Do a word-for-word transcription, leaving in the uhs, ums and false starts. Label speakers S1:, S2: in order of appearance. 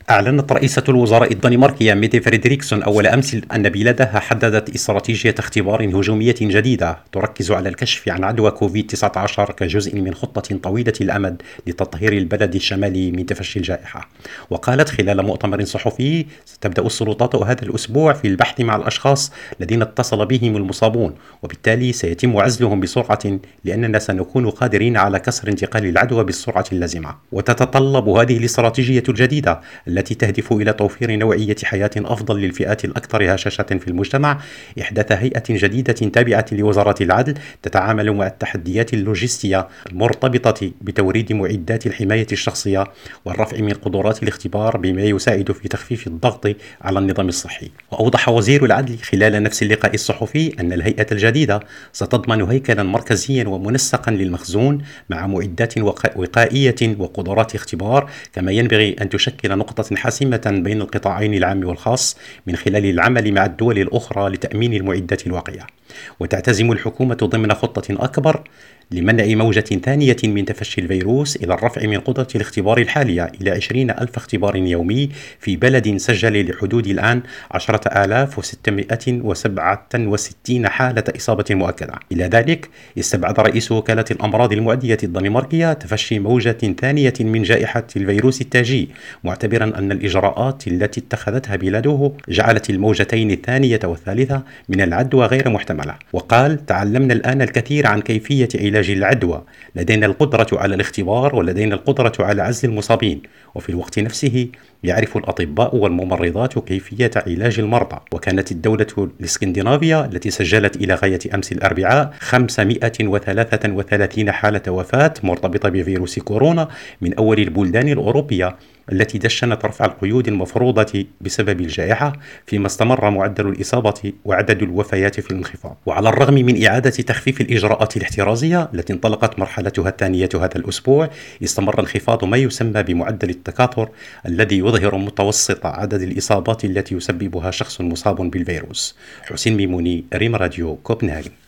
S1: أعلنت رئيسة الوزراء الدنماركية ميتي فريدريكسون أول أمس أن بلادها حددت استراتيجية اختبار هجومية جديدة تركز على الكشف عن عدوى كوفيد تسعة عشر كجزء من خطة طويلة الأمد لتطهير البلد الشمالي من تفشي الجائحة. وقالت خلال مؤتمر صحفي: ستبدأ السلطات هذا الأسبوع في البحث مع الأشخاص الذين اتصل بهم المصابون، وبالتالي سيتم عزلهم بسرعة لأننا سنكون قادرين على كسر انتقال العدوى بالسرعة اللازمة. وتتطلب هذه الاستراتيجية الجديدة التي تهدف إلى توفير نوعية حياة أفضل للفئات الأكثر هشاشة في المجتمع إحداث هيئة جديدة تابعة لوزارة العدل تتعامل مع التحديات اللوجستية المرتبطة بتوريد معدات الحماية الشخصية والرفع من قدرات الاختبار، بما يساعد في تخفيف الضغط على النظام الصحي. وأوضح وزير العدل خلال نفس اللقاء الصحفي أن الهيئة الجديدة ستضمن هيكلا مركزيا ومنسقا للمخزون مع معدات وقائية وقدرات اختبار، كما ينبغي أن تشكل نقطة حاسمة بين القطاعين العام والخاص من خلال العمل مع الدول الأخرى لتأمين المعدات الواقية. وتعتزم الحكومة ضمن خطة أكبر لمنع موجة ثانية من تفشي الفيروس إلى الرفع من قدرة الاختبار الحالية إلى عشرين ألف اختبار يومي في بلد سجل لحدود الآن عشرة آلاف وستمائة وسبعة وستين حالة إصابة مؤكدة. إلى ذلك، استبعد رئيس وكالة الأمراض المعدية الدنماركية تفشي موجة ثانية من جائحة الفيروس التاجي، معتبرا أن الإجراءات التي اتخذتها بلاده جعلت الموجتين الثانية والثالثة من العدوى غير محتملة. وقال: تعلمنا الآن الكثير عن كيفية علاج العدوى، لدينا القدرة على الاختبار ولدينا القدرة على عزل المصابين، وفي الوقت نفسه يعرف الأطباء والممرضات كيفية علاج المرضى. وكانت الدولة الإسكندنافية التي سجلت إلى غاية أمس الأربعاء خمسمائة وثلاثة وثلاثين حالة وفاة مرتبطة بفيروس كورونا من أول البلدان الأوروبية التي دشنت رفع القيود المفروضة بسبب الجائحة، فيما استمر معدل الإصابة وعدد الوفيات في الانخفاض. وعلى الرغم من إعادة تخفيف الإجراءات الاحترازية التي انطلقت مرحلتها الثانية هذا الأسبوع، استمر انخفاض ما يسمى بمعدل التكاثر الذي يظهر متوسط عدد الإصابات التي يسببها شخص مصاب بالفيروس. حسين ميموني، ريم راديو، كوبنهاغن.